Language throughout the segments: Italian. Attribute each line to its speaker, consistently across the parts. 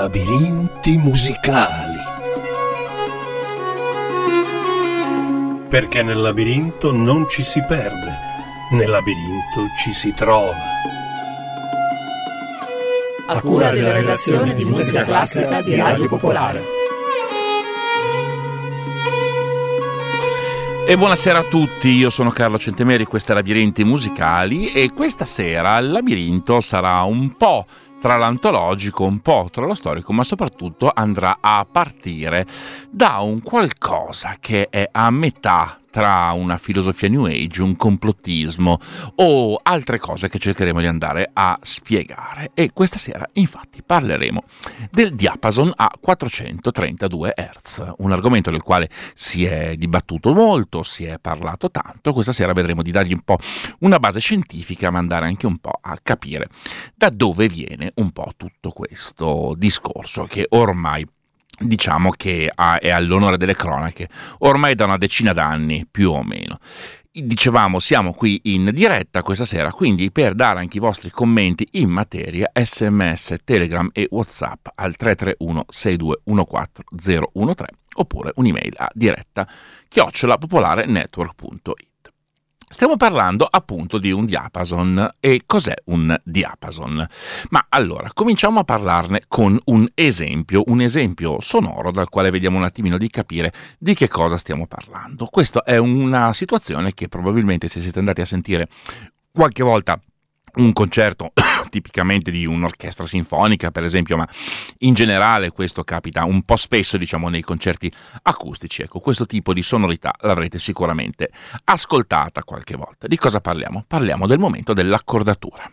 Speaker 1: Labirinti musicali. Perché nel labirinto non ci si perde, nel labirinto ci si trova.
Speaker 2: A cura della redazione di musica classica di Radio Popolare.
Speaker 3: E buonasera a tutti, io sono Carlo Centemeri, questo è Labirinti musicali e questa sera il labirinto sarà un po' tra l'antologico, un po' tra lo storico, ma soprattutto andrà a partire da un qualcosa che è a metà tra una filosofia New Age, un complottismo o altre cose che cercheremo di andare a spiegare. E questa sera infatti parleremo del diapason a 432 Hz, un argomento del quale si è dibattuto molto, si è parlato tanto. Questa sera vedremo di dargli un po' una base scientifica, ma andare anche un po' a capire da dove viene un po' tutto questo discorso che ormai diciamo che è all'onore delle cronache, ormai da una decina d'anni più o meno. Dicevamo, siamo qui in diretta questa sera, quindi per dare anche i vostri commenti in materia, SMS, Telegram e WhatsApp al 331 6214 013 oppure un'email a diretta@popolarenetwork.it. Stiamo parlando appunto di un diapason. E cos'è un diapason? Ma allora, cominciamo a parlarne con un esempio sonoro dal quale vediamo un attimino di capire di che cosa stiamo parlando. Questa è una situazione che probabilmente, se siete andati a sentire qualche volta un concerto tipicamente di un'orchestra sinfonica, per esempio, ma in generale questo capita un po' spesso, diciamo, nei concerti acustici. Ecco, questo tipo di sonorità l'avrete sicuramente ascoltata qualche volta. Di cosa parliamo? Parliamo del momento dell'accordatura.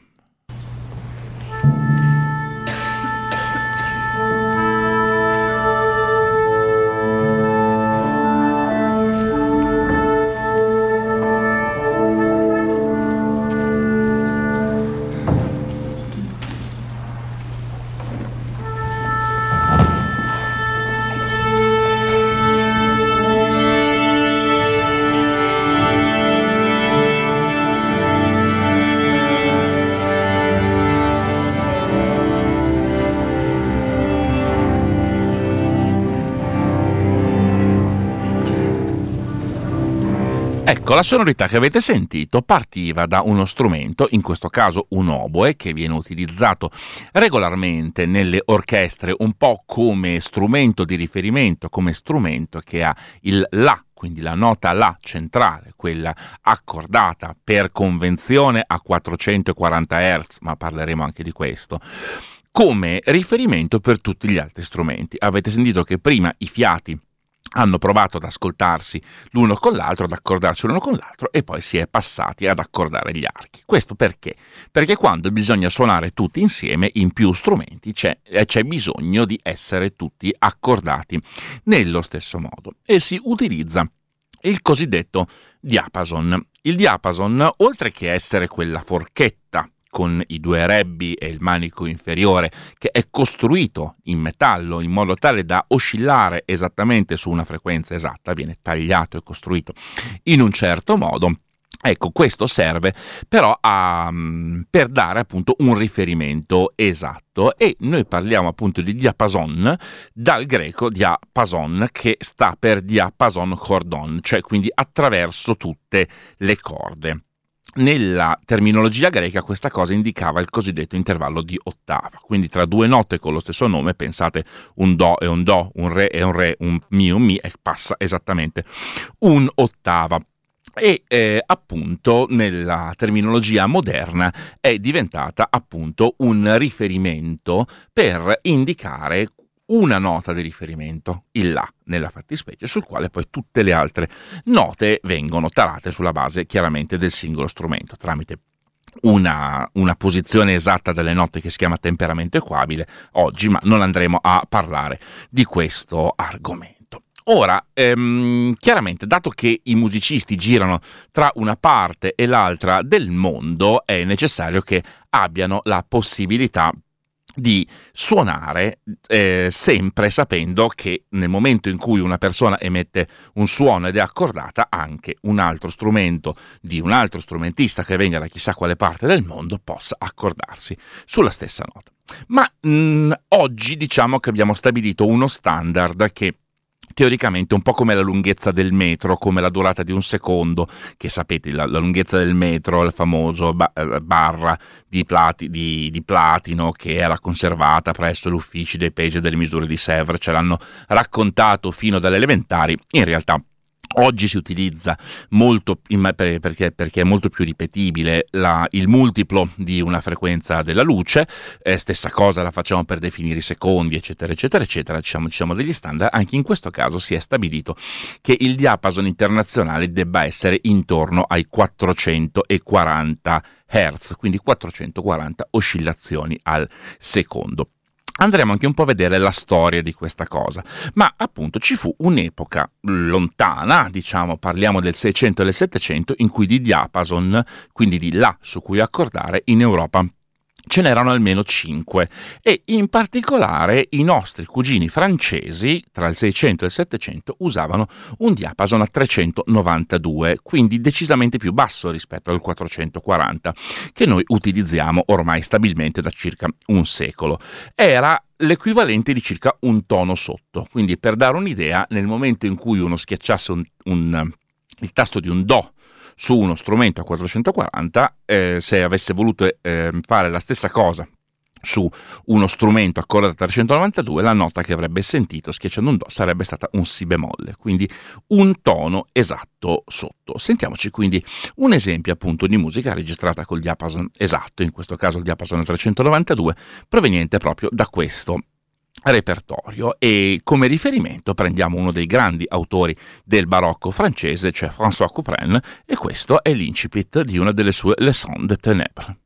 Speaker 3: Ecco, la sonorità che avete sentito partiva da uno strumento, in questo caso un oboe, che viene utilizzato regolarmente nelle orchestre un po' come strumento di riferimento, come strumento che ha il La, quindi la nota La centrale, quella accordata per convenzione a 440 Hz, ma parleremo anche di questo, come riferimento per tutti gli altri strumenti. Avete sentito che prima i fiati hanno provato ad ascoltarsi l'uno con l'altro, ad accordarsi l'uno con l'altro, e poi si è passati ad accordare gli archi. Questo perché? Perché quando bisogna suonare tutti insieme in più strumenti c'è bisogno di essere tutti accordati nello stesso modo e si utilizza il cosiddetto diapason. Il diapason, oltre che essere quella forchetta con i due rebbi e il manico inferiore, che è costruito in metallo in modo tale da oscillare esattamente su una frequenza esatta, viene tagliato e costruito in un certo modo. Ecco, questo serve però per dare appunto un riferimento esatto, e noi parliamo appunto di diapason dal greco diapason, che sta per diapason chordon, cioè quindi attraverso tutte le corde. Nella terminologia greca questa cosa indicava il cosiddetto intervallo di ottava, quindi tra due note con lo stesso nome, pensate un do e un do, un re e un re, un mi, e passa esattamente un'ottava. E appunto nella terminologia moderna è diventata appunto un riferimento per indicare una nota di riferimento, il La nella fattispecie, sul quale poi tutte le altre note vengono tarate sulla base chiaramente del singolo strumento, tramite una posizione esatta delle note che si chiama temperamento equabile oggi, ma non andremo a parlare di questo argomento. Ora, chiaramente, dato che i musicisti girano tra una parte e l'altra del mondo, è necessario che abbiano la possibilità di suonare sempre sapendo che nel momento in cui una persona emette un suono ed è accordata, anche un altro strumento di un altro strumentista che venga da chissà quale parte del mondo possa accordarsi sulla stessa nota. Ma oggi diciamo che abbiamo stabilito uno standard che teoricamente un po' come la lunghezza del metro, come la durata di un secondo, che sapete la lunghezza del metro, il famoso barra di platino che era conservata presso gli uffici dei pesi e delle misure di Sèvres, ce l'hanno raccontato fino dalle elementari, in realtà oggi si utilizza molto perché è molto più ripetibile il multiplo di una frequenza della luce, stessa cosa la facciamo per definire i secondi, eccetera, eccetera, eccetera, ci siamo degli standard. Anche in questo caso si è stabilito che il diapason internazionale debba essere intorno ai 440 Hz, quindi 440 oscillazioni al secondo. Andremo anche un po' a vedere la storia di questa cosa, ma appunto ci fu un'epoca lontana, diciamo parliamo del 600 e del 700, in cui di diapason, quindi di La su cui accordare, in Europa ce n'erano almeno 5 e in particolare i nostri cugini francesi tra il 600 e il 700 usavano un diapason a 392, quindi decisamente più basso rispetto al 440 che noi utilizziamo ormai stabilmente da circa un secolo. Era l'equivalente di circa un tono sotto, quindi per dare un'idea, nel momento in cui uno schiacciasse il tasto di un Do su uno strumento a 440, se avesse voluto fare la stessa cosa su uno strumento accordato a 392, la nota che avrebbe sentito schiacciando un Do sarebbe stata un Si bemolle, quindi un tono esatto sotto. Sentiamoci quindi un esempio appunto di musica registrata col diapason esatto, in questo caso il diapason a 392, proveniente proprio da questo repertorio, e come riferimento prendiamo uno dei grandi autori del barocco francese, cioè François Couperin, e questo è l'incipit di una delle sue Leçons de Ténèbres.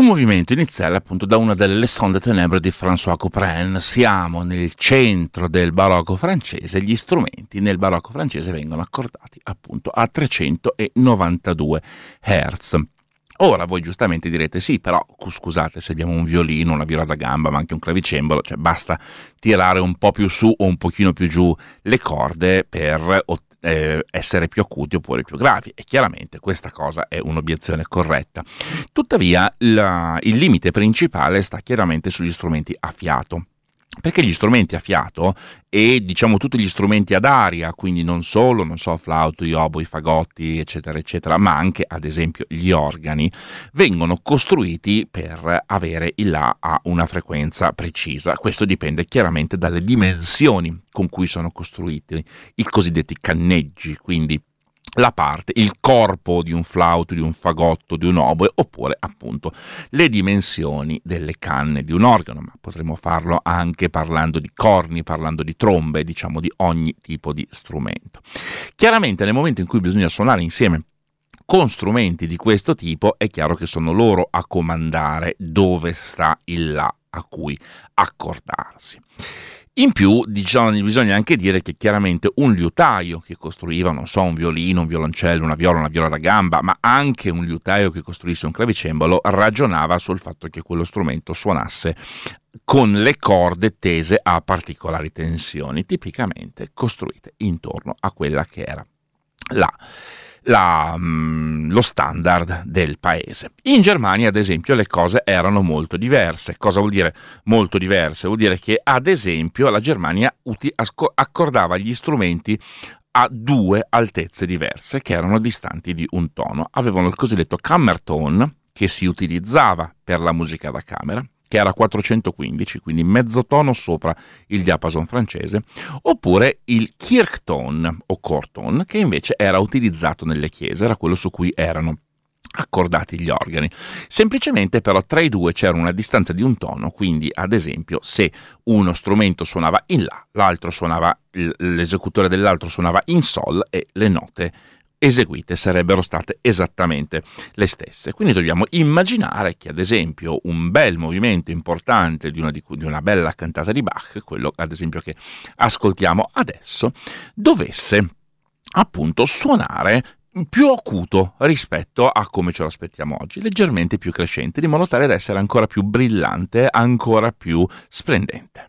Speaker 3: Un movimento iniziale appunto da una delle Leçons de Ténèbres di François Couperin. Siamo nel centro del barocco francese, gli strumenti nel barocco francese vengono accordati appunto a 392 Hz. Ora voi giustamente direte sì, però scusate, se abbiamo un violino, una viola da gamba, ma anche un clavicembalo, cioè basta tirare un po' più su o un pochino più giù le corde per essere più acuti oppure più gravi, e chiaramente questa cosa è un'obiezione corretta. Tuttavia il limite principale sta chiaramente sugli strumenti a fiato, perché gli strumenti a fiato e diciamo tutti gli strumenti ad aria, quindi non solo, non so, flauto, oboi, fagotti, eccetera, eccetera, ma anche ad esempio gli organi, vengono costruiti per avere il La a una frequenza precisa. Questo dipende chiaramente dalle dimensioni con cui sono costruiti, i cosiddetti canneggi, quindi la parte, il corpo di un flauto, di un fagotto, di un oboe, oppure appunto le dimensioni delle canne di un organo, ma potremmo farlo anche parlando di corni, parlando di trombe, diciamo di ogni tipo di strumento. Chiaramente nel momento in cui bisogna suonare insieme con strumenti di questo tipo è chiaro che sono loro a comandare dove sta il La a cui accordarsi. In più, diciamo, bisogna anche dire che chiaramente un liutaio che costruiva, non so, un violino, un violoncello, una viola da gamba, ma anche un liutaio che costruisse un clavicembalo, ragionava sul fatto che quello strumento suonasse con le corde tese a particolari tensioni, tipicamente costruite intorno a quella che era lo standard del paese. In Germania, ad esempio, le cose erano molto diverse. Cosa vuol dire molto diverse? Vuol dire che, ad esempio, la Germania accordava gli strumenti a due altezze diverse che erano distanti di un tono. Avevano il cosiddetto Kammerton, che si utilizzava per la musica da camera, che era 415, quindi mezzo tono sopra il diapason francese, oppure il Kirchton o Chorton, che invece era utilizzato nelle chiese, era quello su cui erano accordati gli organi. Semplicemente però tra i due c'era una distanza di un tono, quindi ad esempio se uno strumento suonava in La, l'altro suonava, l'esecutore dell'altro suonava in Sol, e le note eseguite sarebbero state esattamente le stesse. Quindi dobbiamo immaginare che ad esempio un bel movimento importante di una bella cantata di Bach, quello ad esempio che ascoltiamo adesso, dovesse appunto suonare più acuto rispetto a come ce lo aspettiamo oggi, leggermente più crescente, di modo tale da essere ancora più brillante, ancora più splendente.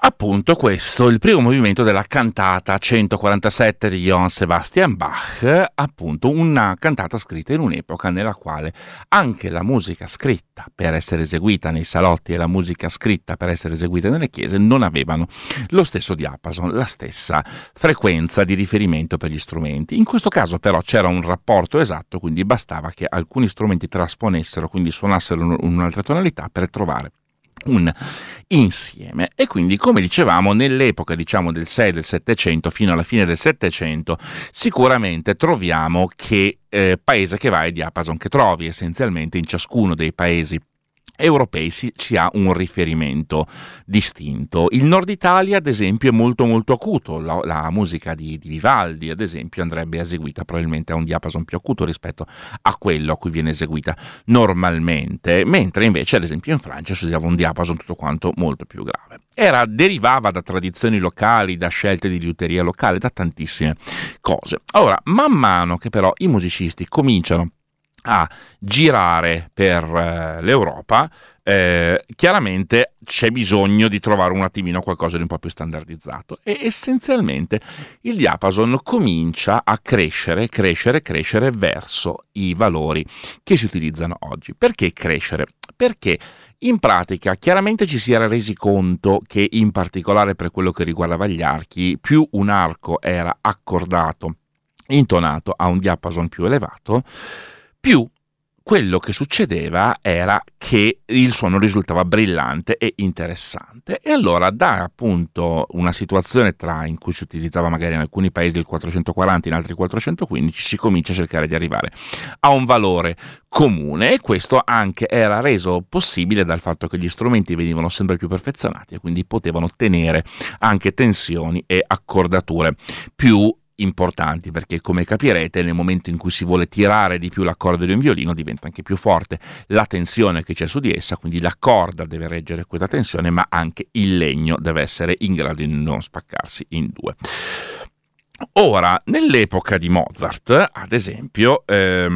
Speaker 3: Appunto questo, il primo movimento della cantata 147 di Johann Sebastian Bach, appunto una cantata scritta in un'epoca nella quale anche la musica scritta per essere eseguita nei salotti e la musica scritta per essere eseguita nelle chiese non avevano lo stesso diapason, la stessa frequenza di riferimento per gli strumenti. In questo caso però c'era un rapporto esatto, quindi bastava che alcuni strumenti trasponessero, quindi suonassero in un'altra tonalità per trovare un insieme. E quindi, come dicevamo, nell'epoca del 6 del 700 fino alla fine del 700 sicuramente troviamo che paese che vai, diapason che trovi. Essenzialmente in ciascuno dei paesi europei si ha un riferimento distinto. Il nord Italia, ad esempio, è molto molto acuto. La musica di Vivaldi, ad esempio, andrebbe eseguita probabilmente a un diapason più acuto rispetto a quello a cui viene eseguita normalmente, mentre invece, ad esempio, in Francia si usava un diapason tutto quanto molto più grave. Derivava da tradizioni locali, da scelte di liuteria locale, da tantissime cose. Ora, man mano che però i musicisti cominciano a girare per l'Europa, chiaramente c'è bisogno di trovare un attimino qualcosa di un po' più standardizzato, e essenzialmente il diapason comincia a crescere verso i valori che si utilizzano oggi. Perché crescere? Perché in pratica chiaramente ci si era resi conto che, in particolare per quello che riguardava gli archi, più un arco era accordato, intonato a un diapason più elevato, più quello che succedeva era che il suono risultava brillante e interessante. E allora, da appunto una situazione in cui si utilizzava magari in alcuni paesi il 440, in altri 415, si comincia a cercare di arrivare a un valore comune, e questo anche era reso possibile dal fatto che gli strumenti venivano sempre più perfezionati e quindi potevano tenere anche tensioni e accordature più importanti, perché, come capirete, nel momento in cui si vuole tirare di più la corda di un violino diventa anche più forte la tensione che c'è su di essa, quindi la corda deve reggere questa tensione, ma anche il legno deve essere in grado di non spaccarsi in due. Ora, nell'epoca di Mozart, ad esempio,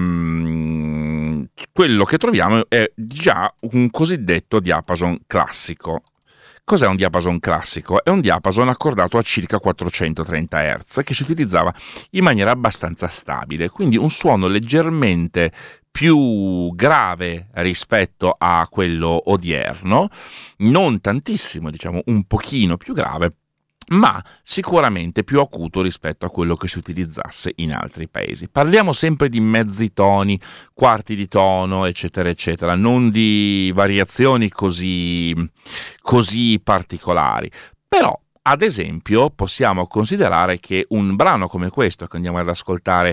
Speaker 3: quello che troviamo è già un cosiddetto diapason classico. Cos'è un diapason classico? È un diapason accordato a circa 430 Hz che si utilizzava in maniera abbastanza stabile, quindi un suono leggermente più grave rispetto a quello odierno, non tantissimo, diciamo un pochino più grave, ma sicuramente più acuto rispetto a quello che si utilizzasse in altri paesi. Parliamo sempre di mezzi toni, quarti di tono, eccetera, eccetera, non di variazioni così particolari. Però, ad esempio, possiamo considerare che un brano come questo che andiamo ad ascoltare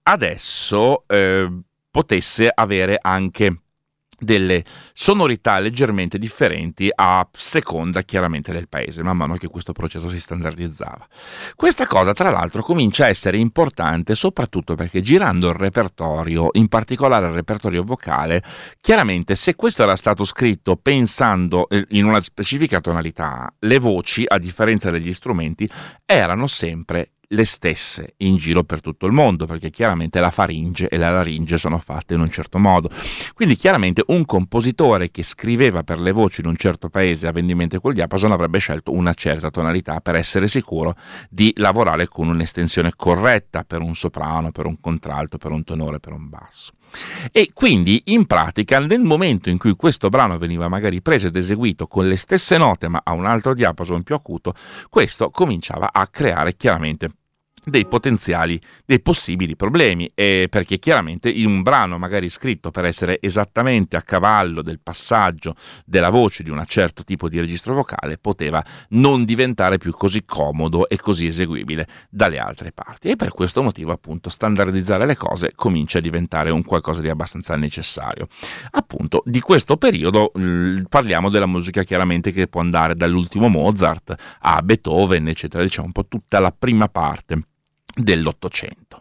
Speaker 3: adesso potesse avere anche delle sonorità leggermente differenti a seconda chiaramente del paese, man mano che questo processo si standardizzava. Questa cosa, tra l'altro, comincia a essere importante soprattutto perché, girando il repertorio, in particolare il repertorio vocale, chiaramente, se questo era stato scritto pensando in una specifica tonalità, le voci, a differenza degli strumenti, erano sempre le stesse in giro per tutto il mondo, perché chiaramente la faringe e la laringe sono fatte in un certo modo. Quindi chiaramente un compositore che scriveva per le voci in un certo paese, avendo in mente quel diapason, avrebbe scelto una certa tonalità per essere sicuro di lavorare con un'estensione corretta per un soprano, per un contralto, per un tenore, per un basso. E quindi, in pratica, nel momento in cui questo brano veniva magari preso ed eseguito con le stesse note ma a un altro diapason più acuto, questo cominciava a creare chiaramente dei possibili problemi, perché chiaramente in un brano magari scritto per essere esattamente a cavallo del passaggio della voce di un certo tipo di registro vocale poteva non diventare più così comodo e così eseguibile dalle altre parti, e per questo motivo appunto standardizzare le cose comincia a diventare un qualcosa di abbastanza necessario. Appunto di questo periodo parliamo della musica chiaramente che può andare dall'ultimo Mozart a Beethoven, eccetera, diciamo un po' tutta la prima parte dell'Ottocento.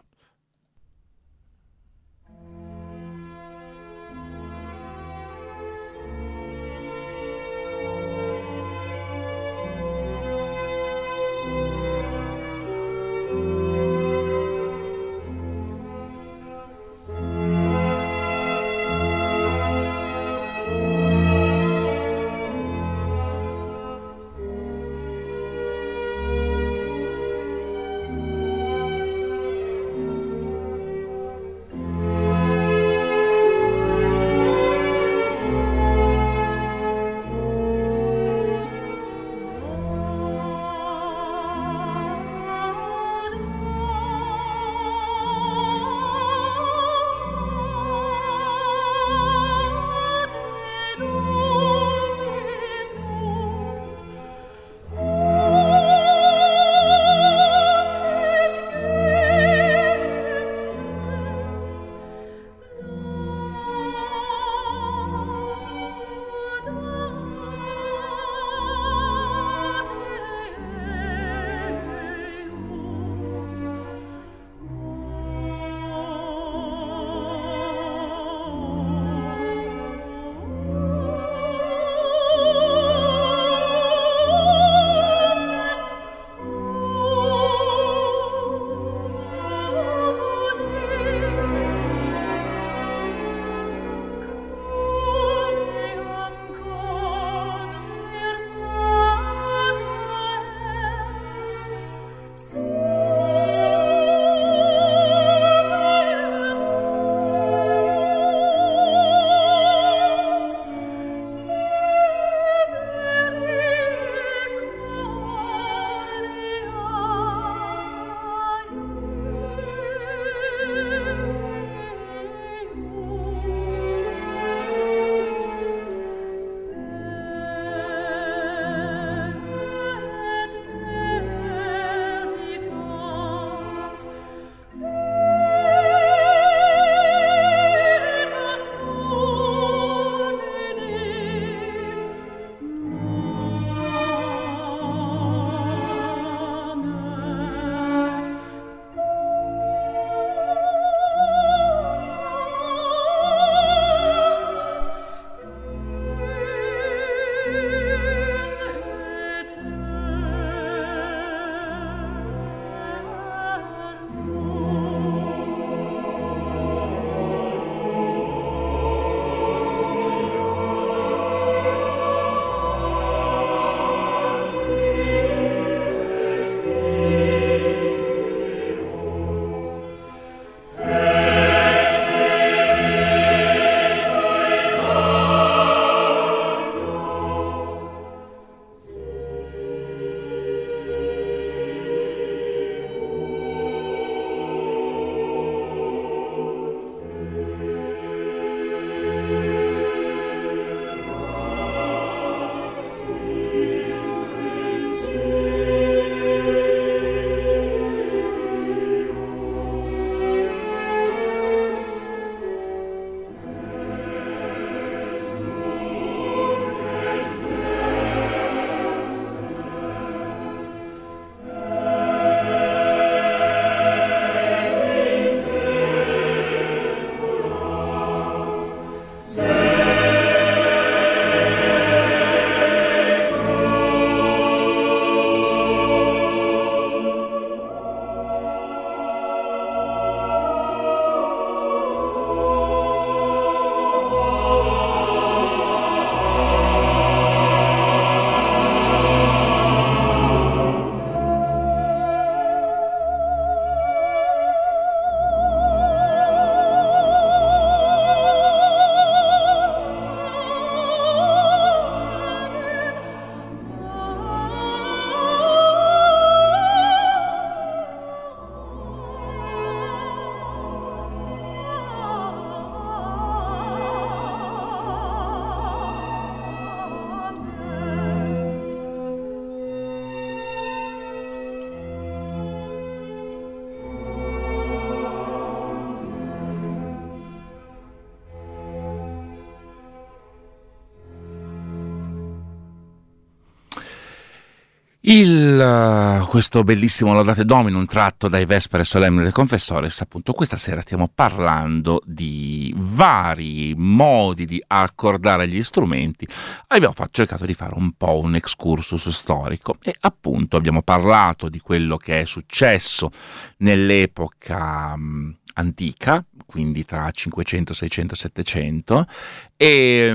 Speaker 3: Questo bellissimo Laudate Dominum tratto dai Vespere Solemni del Confessores, appunto questa sera stiamo parlando di vari modi di accordare gli strumenti. Abbiamo cercato di fare un po' un excursus storico e appunto abbiamo parlato di quello che è successo nell'epoca antica, quindi tra 500, 600, 700, e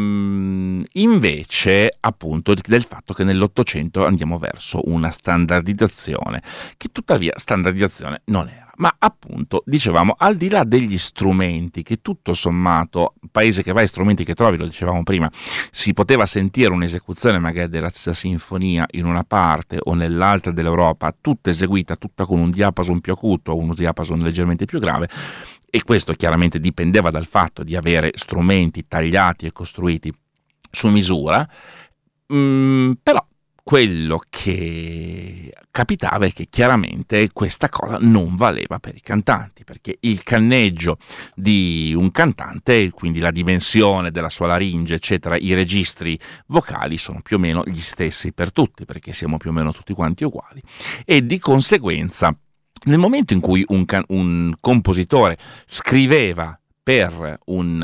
Speaker 3: invece appunto del fatto che nell'Ottocento andiamo verso una standardizzazione, che tuttavia standardizzazione non era. Ma appunto, dicevamo, al di là degli strumenti, che tutto sommato, paese che vai, strumenti che trovi, lo dicevamo prima, si poteva sentire un'esecuzione magari della stessa sinfonia in una parte o nell'altra dell'Europa, tutta eseguita, tutta con un diapason più acuto o un diapason leggermente più grave, e questo chiaramente dipendeva dal fatto di avere strumenti tagliati e costruiti su misura, però quello che capitava è che chiaramente questa cosa non valeva per i cantanti, perché il canneggio di un cantante, quindi la dimensione della sua laringe, eccetera, i registri vocali sono più o meno gli stessi per tutti, perché siamo più o meno tutti quanti uguali, e di conseguenza nel momento in cui un compositore scriveva per un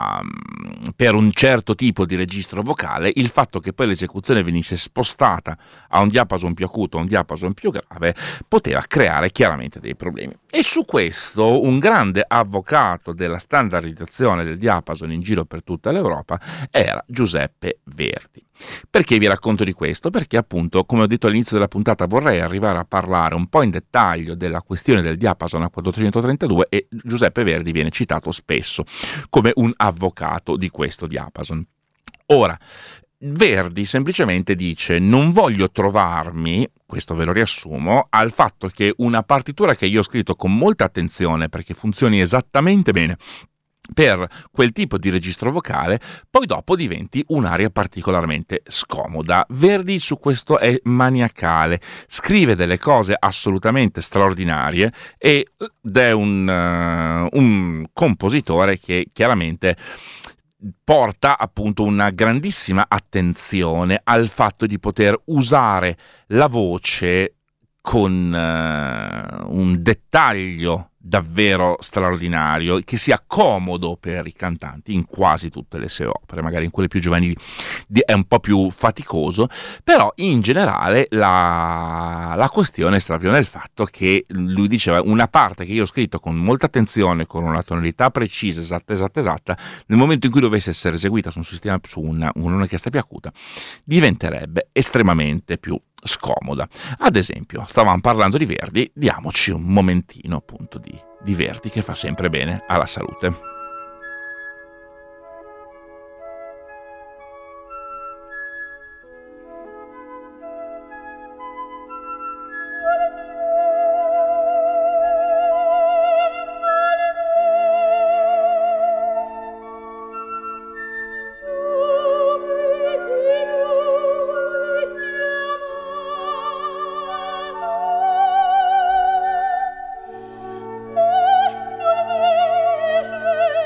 Speaker 3: certo tipo di registro vocale, il fatto che poi l'esecuzione venisse spostata a un diapason più acuto o un diapason più grave poteva creare chiaramente dei problemi. E su questo un grande avvocato della standardizzazione del diapason in giro per tutta l'Europa era Giuseppe Verdi. Perché vi racconto di questo? Perché appunto, come ho detto all'inizio della puntata, vorrei arrivare a parlare un po' in dettaglio della questione del diapason a 432 e Giuseppe Verdi viene citato spesso come un avvocato di questo diapason. Ora, Verdi semplicemente dice: non voglio trovarmi, questo ve lo riassumo, al fatto che una partitura che io ho scritto con molta attenzione perché funzioni esattamente bene per quel tipo di registro vocale, poi dopo diventi un'aria particolarmente scomoda. Verdi su questo è maniacale, scrive delle cose assolutamente straordinarie ed è un compositore che chiaramente porta appunto una grandissima attenzione al fatto di poter usare la voce con un dettaglio davvero straordinario, che sia comodo per i cantanti in quasi tutte le sue opere. Magari in quelle più giovanili è un po' più faticoso, però in generale la questione sta proprio nel fatto che lui diceva: una parte che io ho scritto con molta attenzione, con una tonalità precisa, esatta, nel momento in cui dovesse essere eseguita su un sistema, su un'orchestra più acuta, diventerebbe estremamente più scomoda. Ad esempio, stavamo parlando di Verdi, diamoci un momentino appunto di Verdi, che fa sempre bene alla salute.
Speaker 4: Je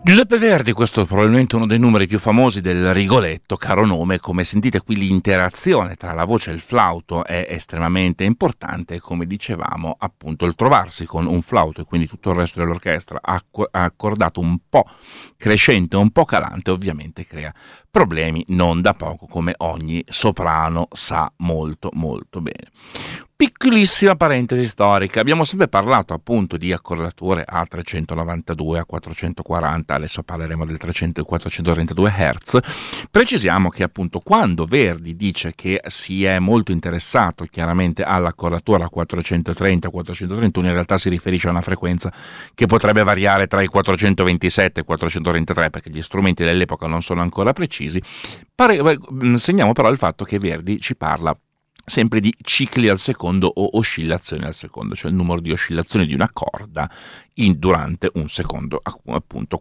Speaker 3: Giuseppe Verdi, questo è probabilmente uno dei numeri più famosi del Rigoletto, caro nome. Come sentite qui l'interazione tra la voce e il flauto è estremamente importante, come dicevamo appunto il trovarsi con un flauto e quindi tutto il resto dell'orchestra accordato un po' crescente, un po' calante, ovviamente crea problemi non da poco, come ogni soprano sa molto molto bene. Piccolissima parentesi storica, abbiamo sempre parlato appunto di accordature a 392, a 440, adesso parleremo del 300 e 432 Hz. Precisiamo che appunto quando Verdi dice che si è molto interessato chiaramente all'accordatura a 430 e 431, in realtà si riferisce a una frequenza che potrebbe variare tra i 427 e i 433, perché gli strumenti dell'epoca non sono ancora precisi. Segniamo però il fatto che Verdi ci parla sempre di cicli al secondo o oscillazioni al secondo, cioè il numero di oscillazioni di una corda durante un secondo, appunto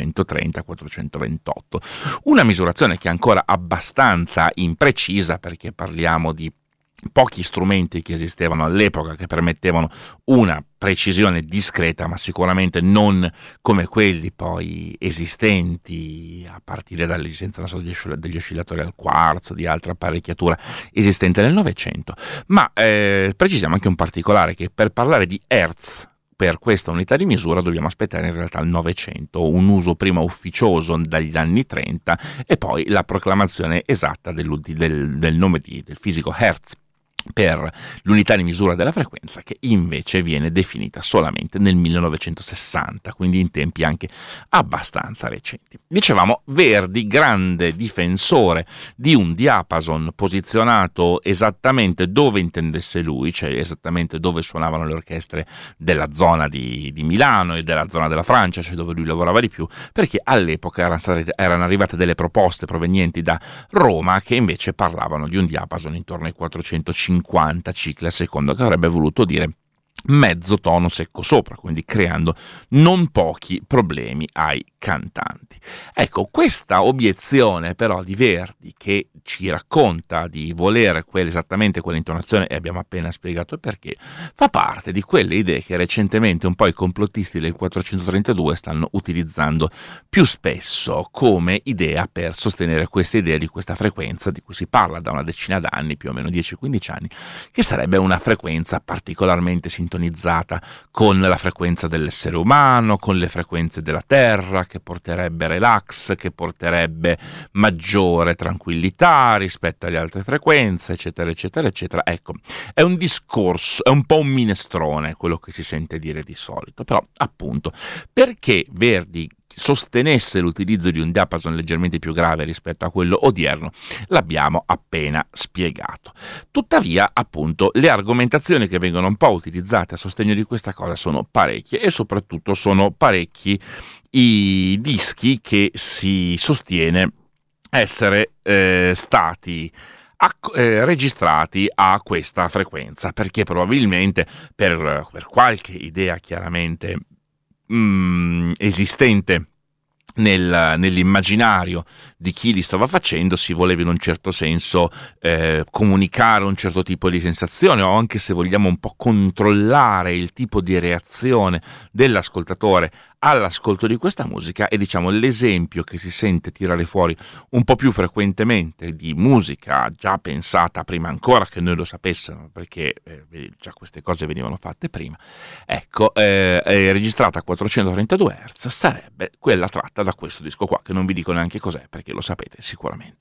Speaker 3: 430-428. Una misurazione che è ancora abbastanza imprecisa, perché parliamo di pochi strumenti che esistevano all'epoca che permettevano una precisione discreta, ma sicuramente non come quelli poi esistenti a partire dall'esistenza degli oscillatori al quarzo, di altra apparecchiatura esistente nel Novecento. Ma precisiamo anche un particolare, che per parlare di Hertz per questa unità di misura dobbiamo aspettare in realtà il Novecento, un uso prima ufficioso dagli anni 30 e poi la proclamazione esatta del nome del fisico Hertz per l'unità di misura della frequenza, che invece viene definita solamente nel 1960, quindi in tempi anche abbastanza recenti. Dicevamo, Verdi, grande difensore di un diapason posizionato esattamente dove intendesse lui, cioè esattamente dove suonavano le orchestre della zona di Milano e della zona della Francia, cioè dove lui lavorava di più, perché all'epoca erano arrivate delle proposte provenienti da Roma che invece parlavano di un diapason intorno ai 450 cicli al secondo, che avrebbe voluto dire mezzo tono secco sopra, quindi creando non pochi problemi ai cantanti. Ecco, questa obiezione però di Verdi, che ci racconta di volere esattamente quell'intonazione, e abbiamo appena spiegato perché, fa parte di quelle idee che recentemente un po' i complottisti del 432 stanno utilizzando più spesso come idea per sostenere questa idea di questa frequenza di cui si parla da una decina d'anni, più o meno 10-15 anni, che sarebbe una frequenza particolarmente sintonizzata con la frequenza dell'essere umano, con le frequenze della Terra, che porterebbe relax, che porterebbe maggiore tranquillità rispetto alle altre frequenze, eccetera, eccetera, eccetera. Ecco, è un discorso, è un po' un minestrone quello che si sente dire di solito, però appunto, perché Verdi sostenesse l'utilizzo di un diapason leggermente più grave rispetto a quello odierno, l'abbiamo appena spiegato. Tuttavia, appunto, le argomentazioni che vengono un po' utilizzate a sostegno di questa cosa sono parecchie, e soprattutto sono parecchi i dischi che si sostiene essere stati registrati a questa frequenza, perché probabilmente per qualche idea chiaramente esistente nell'immaginario di chi li stava facendo, si voleva in un certo senso comunicare un certo tipo di sensazione, o anche, se vogliamo, un po' controllare il tipo di reazione dell'ascoltatore all'ascolto di questa musica. E diciamo, l'esempio che si sente tirare fuori un po' più frequentemente di musica già pensata prima ancora che noi lo sapessimo, perché già queste cose venivano fatte prima, ecco, registrata a 432 Hz, sarebbe quella tratta da questo disco qua, che non vi dico neanche cos'è perché lo sapete sicuramente.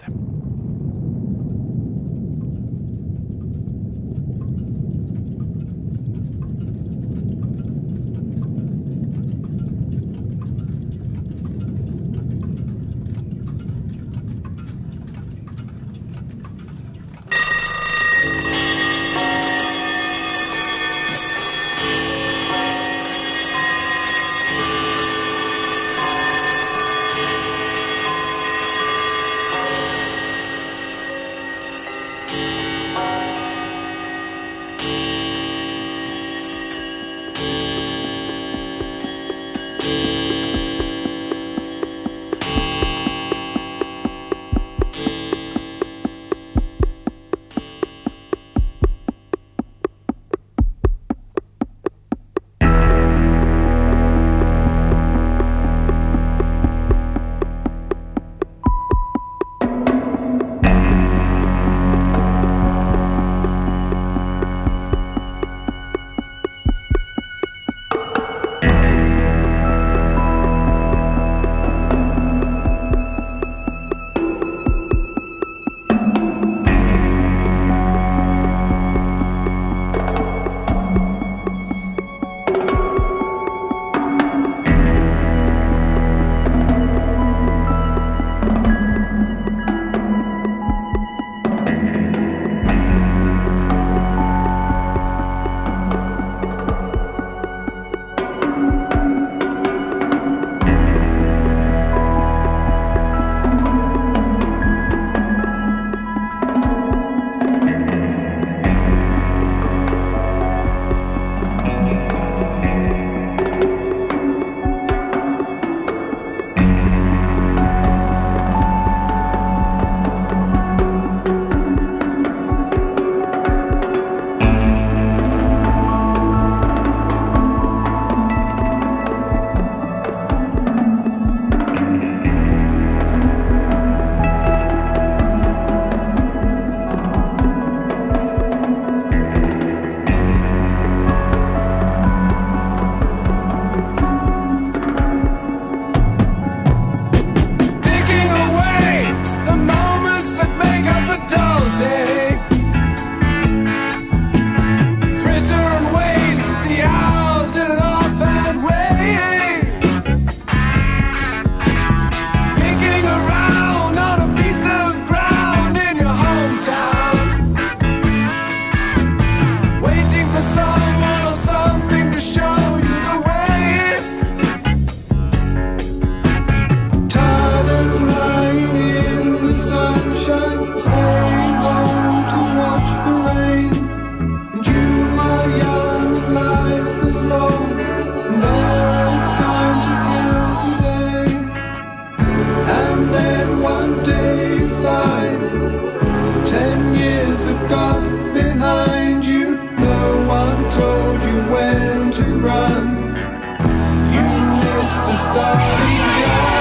Speaker 4: you've got behind you. No one told you when to run. You missed the starting gun.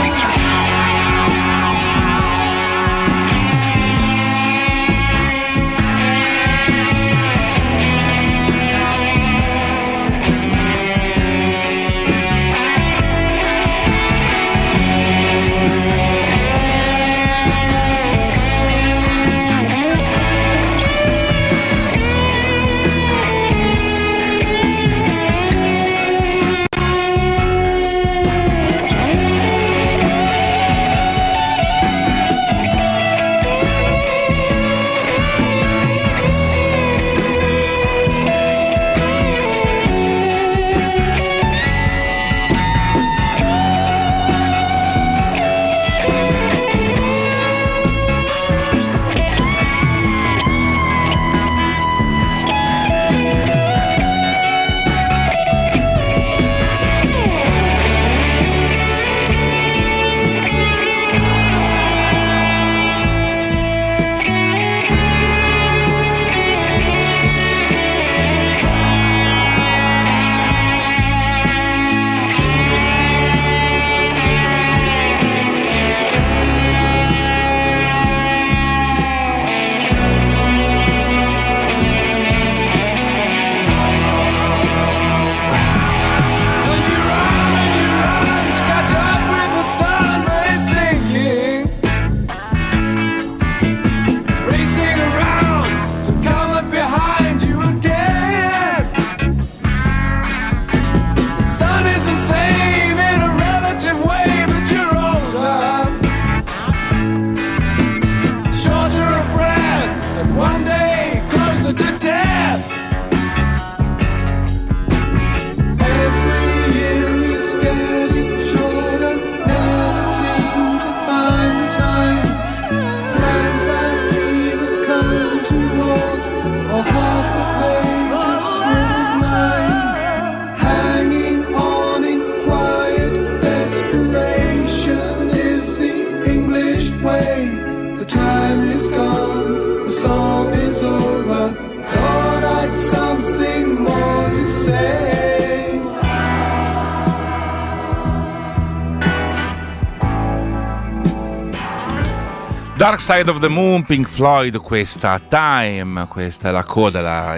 Speaker 3: Dark Side of the Moon, Pink Floyd, questa Time, questa è la coda,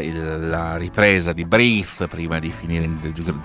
Speaker 3: la ripresa di Breathe prima di finire in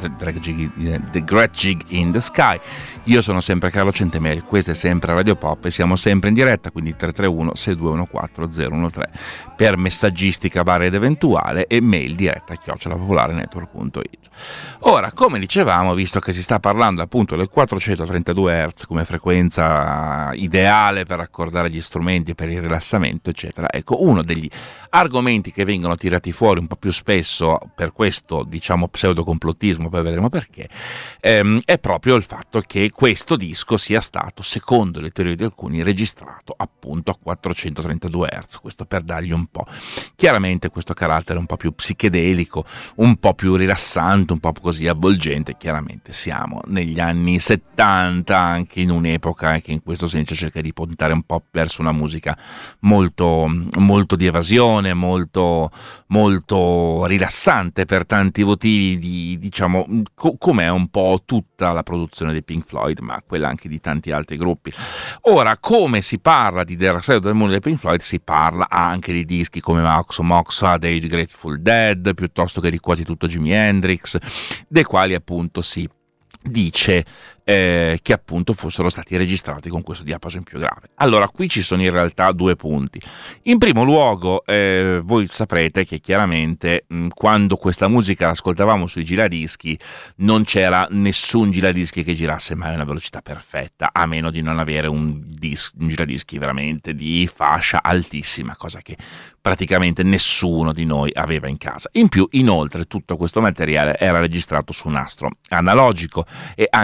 Speaker 3: The Great Gig in the Sky. Io sono sempre Carlo Centemeri, questa è sempre Radio Pop e siamo sempre in diretta, quindi 331-6214-013 per messaggistica varia ed eventuale e mail diretta @popolarenetwork.it. Ora, come dicevamo, visto che si sta parlando appunto del 432 Hz come frequenza ideale per accordare gli strumenti per il rilassamento, eccetera, ecco, uno degli argomenti che vengono tirati fuori un po' più spesso per questo, diciamo, pseudocomplotismo, poi vedremo perché, è proprio il fatto che questo disco sia stato, secondo le teorie di alcuni, registrato appunto a 432 Hz, questo per dargli un po', chiaramente, questo carattere un po' più psichedelico, un po' più rilassante, un po' così avvolgente. Chiaramente siamo negli anni 70, anche in un'epoca che in questo senso cerca di puntare un po' verso una musica molto, molto di evasione, molto, molto rilassante per tanti motivi, diciamo, come è un po' tutta la produzione dei Pink Floyd, ma quella anche di tanti altri gruppi. Ora, come si parla di Dark Side of the Moon dei Pink Floyd, si parla anche di dischi come Moxa dei Grateful Dead, piuttosto che di quasi tutto Jimi Hendrix, dei quali appunto si dice che appunto fossero stati registrati con questo diapason più grave. Allora, qui ci sono in realtà due punti. In primo luogo, voi saprete che chiaramente quando questa musica l'ascoltavamo sui giradischi non c'era nessun giradischi che girasse mai a una velocità perfetta, a meno di non avere un giradischi veramente di fascia altissima, cosa che praticamente nessuno di noi aveva in casa. In più, inoltre, tutto questo materiale era registrato su nastro analogico e anche in questo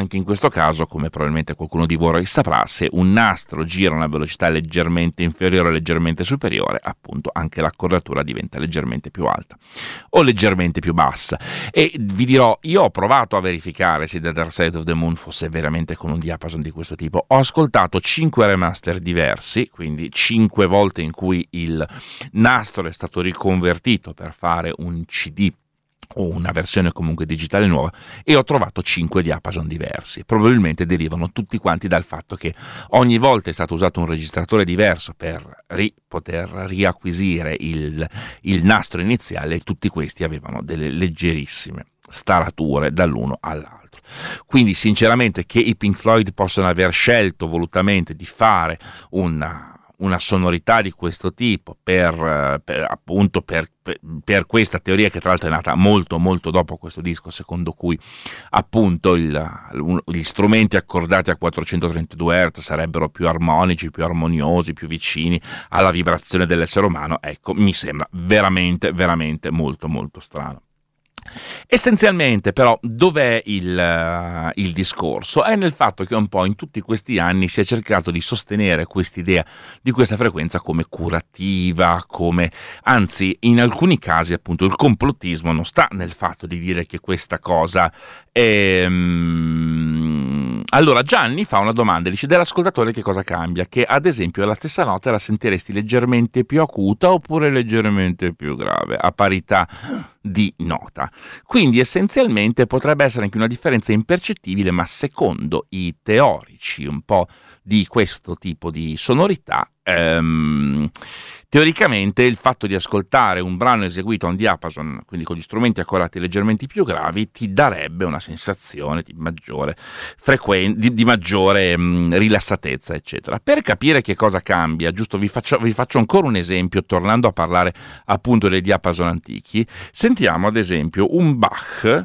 Speaker 3: questo caso, come probabilmente qualcuno di voi saprà, se un nastro gira a una velocità leggermente inferiore o leggermente superiore, appunto anche la cordatura diventa leggermente più alta o leggermente più bassa. E vi dirò, io ho provato a verificare se The Dark Side of the Moon fosse veramente con un diapason di questo tipo. Ho ascoltato 5 remaster diversi, quindi 5 volte in cui il nastro è stato riconvertito per fare un CD o una versione comunque digitale nuova, e ho trovato 5 diapason diversi. Probabilmente derivano tutti quanti dal fatto che ogni volta è stato usato un registratore diverso per poter riacquisire il nastro iniziale, e tutti questi avevano delle leggerissime starature dall'uno all'altro. Quindi sinceramente che i Pink Floyd possano aver scelto volutamente di fare una sonorità di questo tipo per questa teoria, che tra l'altro è nata molto molto dopo questo disco, secondo cui appunto gli strumenti accordati a 432 Hz sarebbero più armonici, più armoniosi, più vicini alla vibrazione dell'essere umano, ecco, mi sembra veramente veramente molto molto strano. Essenzialmente però dov'è il discorso? È nel fatto che un po' in tutti questi anni si è cercato di sostenere quest'idea di questa frequenza come curativa, anzi in alcuni casi appunto il complottismo non sta nel fatto di dire che questa cosa è... Allora Gianni fa una domanda, dice: dell'ascoltatore che cosa cambia? Che ad esempio la stessa nota la sentiresti leggermente più acuta oppure leggermente più grave a parità di nota? Quindi essenzialmente potrebbe essere anche una differenza impercettibile, ma secondo i teorici un po' di questo tipo di sonorità, teoricamente il fatto di ascoltare un brano eseguito a un diapason, quindi con gli strumenti accordati leggermente più gravi, ti darebbe una sensazione di maggiore di maggiore rilassatezza, eccetera. Per capire che cosa cambia, giusto vi faccio ancora un esempio, tornando a parlare appunto dei diapason antichi. Sentiamo ad esempio un Bach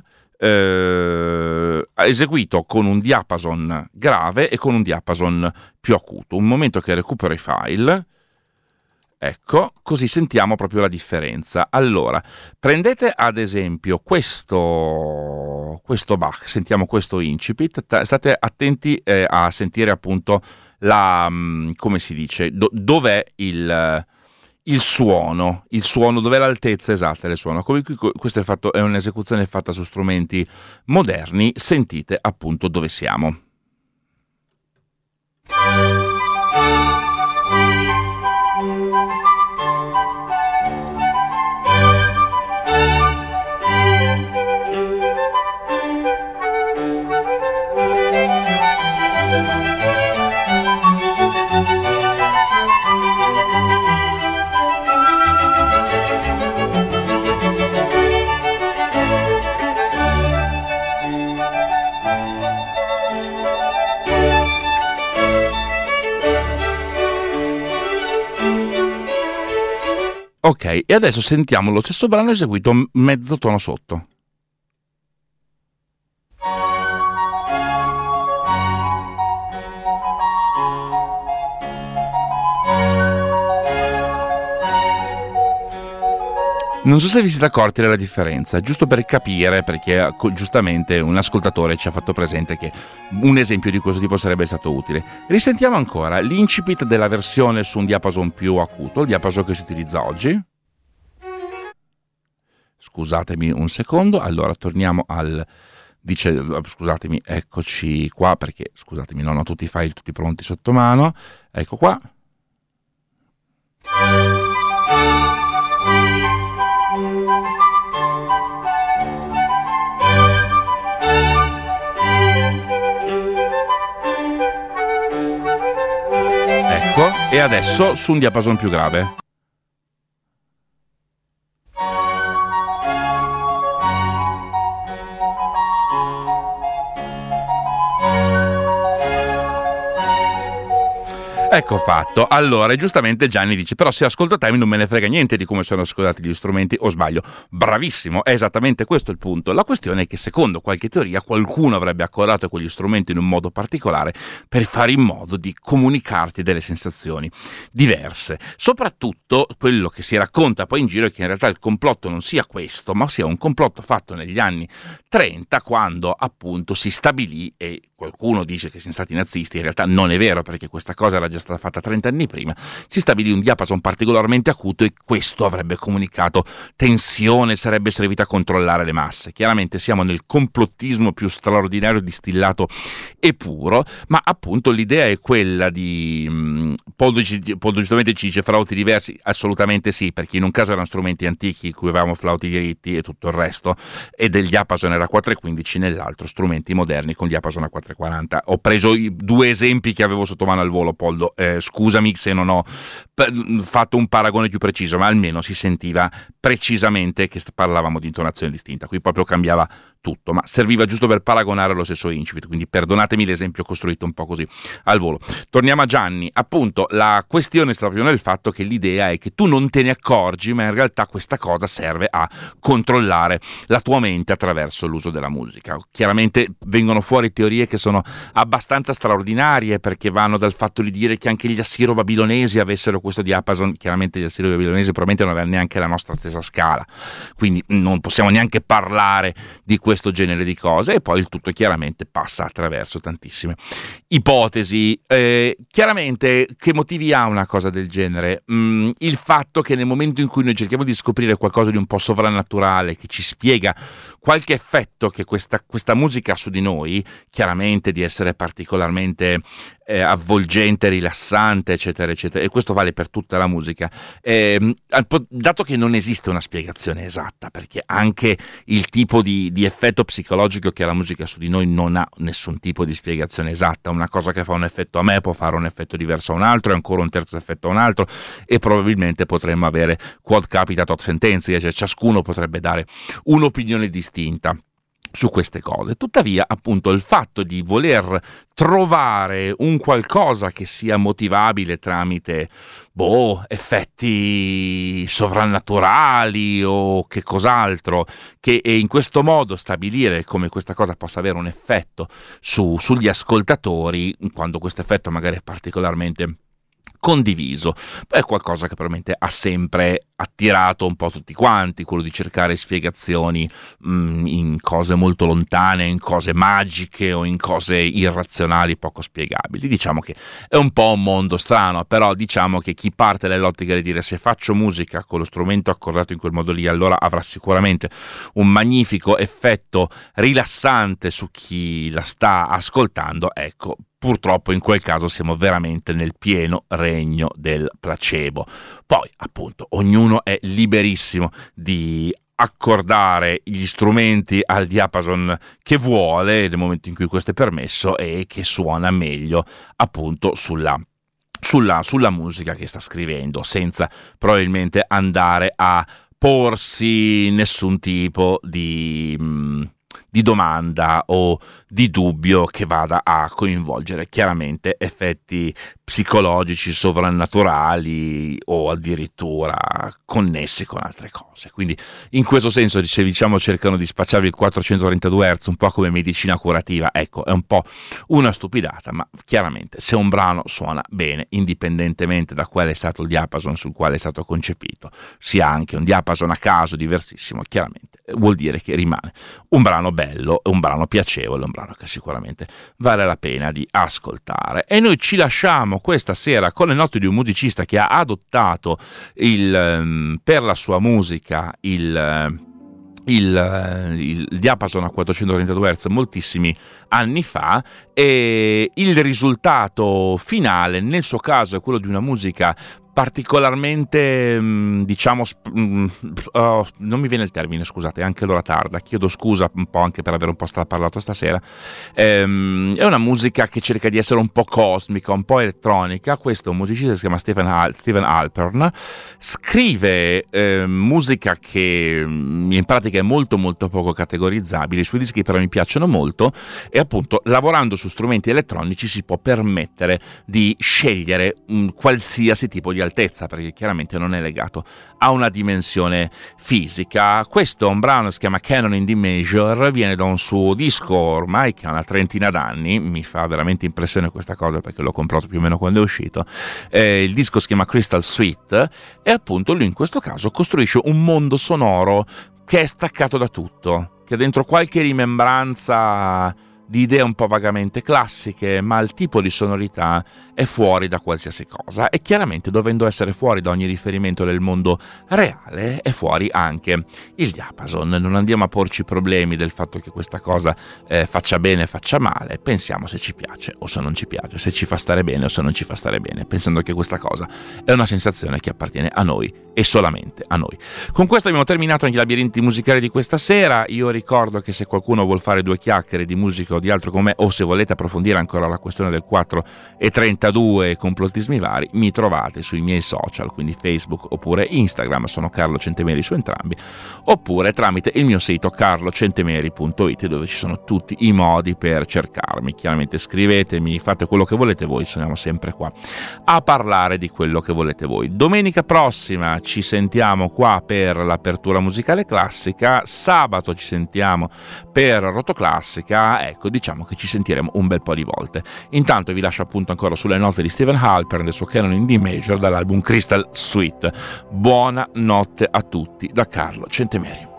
Speaker 3: eseguito con un diapason grave e con un diapason più acuto. Un momento che recupero i file, ecco, così sentiamo proprio la differenza. Allora, prendete ad esempio questo Bach, sentiamo questo incipit, state attenti a sentire appunto come si dice, dov'è il suono, dov'è l'altezza esatta del suono. Come qui questo è un'esecuzione fatta su strumenti moderni, sentite appunto dove siamo. Ok, e adesso sentiamo lo stesso brano eseguito mezzo tono sotto. Non so se vi siete accorti della differenza, giusto per capire, perché giustamente un ascoltatore ci ha fatto presente che un esempio di questo tipo sarebbe stato utile. Risentiamo ancora l'incipit della versione su un diapason più acuto, il diapason che si utilizza oggi. Scusatemi un secondo, allora torniamo scusatemi, eccoci qua, perché scusatemi, non ho tutti i file tutti pronti sotto mano, ecco qua. Ecco, e adesso su un diapason più grave. Ecco fatto. Allora, giustamente Gianni dice: però se ascolto te non me ne frega niente di come sono ascoltati gli strumenti, o sbaglio? Bravissimo, è esattamente questo il punto. La questione è che secondo qualche teoria qualcuno avrebbe accordato quegli strumenti in un modo particolare per fare in modo di comunicarti delle sensazioni diverse. Soprattutto quello che si racconta poi in giro è che in realtà il complotto non sia questo, ma sia un complotto fatto negli anni 30, quando appunto si stabilì, e qualcuno dice che siano stati nazisti, in realtà non è vero, perché questa cosa era già stata fatta 30 anni prima. Si stabilì un diapason particolarmente acuto e questo avrebbe comunicato tensione, sarebbe servito a controllare le masse. Chiaramente siamo nel complottismo più straordinario, distillato e puro, ma appunto l'idea è quella di Poldo giustamente ci dice flauti diversi, assolutamente sì, perché in un caso erano strumenti antichi in cui avevamo flauti diritti e tutto il resto, e del diapason era 4,15, nell'altro strumenti moderni con diapason a 4,40. Ho preso i 2 esempi che avevo sotto mano al volo, Poldo, scusami se non ho fatto un paragone più preciso, ma almeno si sentiva precisamente che parlavamo di intonazione distinta. Qui proprio cambiava tutto, ma serviva giusto per paragonare lo stesso incipit, quindi perdonatemi l'esempio costruito un po' così al volo. Torniamo a Gianni. Appunto, la questione sta proprio nel fatto che l'idea è che tu non te ne accorgi, ma in realtà questa cosa serve a controllare la tua mente attraverso l'uso della musica. Chiaramente vengono fuori teorie che sono abbastanza straordinarie, perché vanno dal fatto di dire che anche gli assiro-babilonesi avessero questo diapason. Chiaramente gli assiro-babilonesi probabilmente non avevano neanche la nostra stessa scala, quindi non possiamo neanche parlare di questo genere di cose, e poi il tutto chiaramente passa attraverso tantissime ipotesi. Chiaramente che motivi ha una cosa del genere? Il fatto che nel momento in cui noi cerchiamo di scoprire qualcosa di un po' sovrannaturale che ci spiega qualche effetto che questa musica ha su di noi, chiaramente di essere particolarmente avvolgente, rilassante, eccetera eccetera, e questo vale per tutta la musica, dato che non esiste una spiegazione esatta, perché anche il tipo di effetto psicologico che ha la musica su di noi non ha nessun tipo di spiegazione esatta. Una cosa che fa un effetto a me può fare un effetto diverso a un altro, e ancora un terzo effetto a un altro, e probabilmente potremmo avere quod capita tot sententia, cioè ciascuno potrebbe dare un'opinione distinta su queste cose. Tuttavia, appunto, il fatto di voler trovare un qualcosa che sia motivabile tramite effetti sovrannaturali o che cos'altro, e in questo modo stabilire come questa cosa possa avere un effetto sugli ascoltatori, quando questo effetto magari è particolarmente condiviso, è qualcosa che probabilmente ha sempre attirato un po' tutti quanti, quello di cercare spiegazioni in cose molto lontane, in cose magiche o in cose irrazionali poco spiegabili. Diciamo che è un po' un mondo strano, però diciamo che chi parte dall'ottica di dire se faccio musica con lo strumento accordato in quel modo lì, allora avrà sicuramente un magnifico effetto rilassante su chi la sta ascoltando, ecco, purtroppo in quel caso siamo veramente nel pieno regno del placebo. Poi, appunto, ognuno è liberissimo di accordare gli strumenti al diapason che vuole nel momento in cui questo è permesso e che suona meglio, appunto, sulla musica che sta scrivendo, senza probabilmente andare a porsi nessun tipo di domanda o di dubbio che vada a coinvolgere chiaramente effetti psicologici sovrannaturali o addirittura connessi con altre cose. Quindi in questo senso diciamo cercano di spacciarvi il 432 Hz un po' come medicina curativa. Ecco, è un po' una stupidata, ma chiaramente se un brano suona bene, indipendentemente da quale è stato il diapason sul quale è stato concepito, sia anche un diapason a caso diversissimo, chiaramente vuol dire che rimane un brano bello, un brano piacevole, un brano che sicuramente vale la pena di ascoltare. E noi ci lasciamo questa sera con le note di un musicista che ha adottato per la sua musica il diapason a 432 Hz moltissimi anni fa, e il risultato finale nel suo caso è quello di una musica particolarmente, diciamo, non mi viene il termine, scusate, anche l'ora tarda, chiedo scusa un po' anche per aver un po' straparlato stasera. È una musica che cerca di essere un po' cosmica, un po' elettronica. Questo è un musicista che si chiama Steven Alpern, scrive musica che in pratica è molto molto poco categorizzabile. I suoi dischi però mi piacciono molto, e appunto lavorando su strumenti elettronici si può permettere di scegliere qualsiasi tipo di altezza, perché chiaramente non è legato a una dimensione fisica. Questo è un brano che si chiama Canon in D Major, viene da un suo disco ormai che ha una trentina d'anni, mi fa veramente impressione questa cosa perché l'ho comprato più o meno quando è uscito. Il disco si chiama Crystal Suite, e appunto lui in questo caso costruisce un mondo sonoro che è staccato da tutto, che ha dentro qualche rimembranza di idee un po' vagamente classiche, ma il tipo di sonorità è fuori da qualsiasi cosa e chiaramente, dovendo essere fuori da ogni riferimento del mondo reale, è fuori anche il diapason. Non andiamo a porci problemi del fatto che questa cosa faccia bene, faccia male, pensiamo se ci piace o se non ci piace, se ci fa stare bene o se non ci fa stare bene, pensando che questa cosa è una sensazione che appartiene a noi e solamente a noi. Con questo abbiamo terminato anche i labirinti musicali di questa sera. Io ricordo che se qualcuno vuol fare due chiacchiere di musica o di altro con me, o se volete approfondire ancora la questione del 4:32 e complottismi vari, mi trovate sui miei social, quindi Facebook oppure Instagram, sono Carlo Centemeri su entrambi, oppure tramite il mio sito carlocentemeri.it, dove ci sono tutti i modi per cercarmi. Chiaramente scrivetemi, fate quello che volete voi, siamo sempre qua a parlare di quello che volete voi. Domenica prossima ci sentiamo qua per l'apertura musicale classica, sabato ci sentiamo per Rotoclassica, ecco, diciamo che ci sentiremo un bel po' di volte. Intanto vi lascio appunto ancora sulle note di Stephen Halpern del suo Canon in D major dall'album Crystal Suite. Buona notte a tutti da Carlo Centemeri.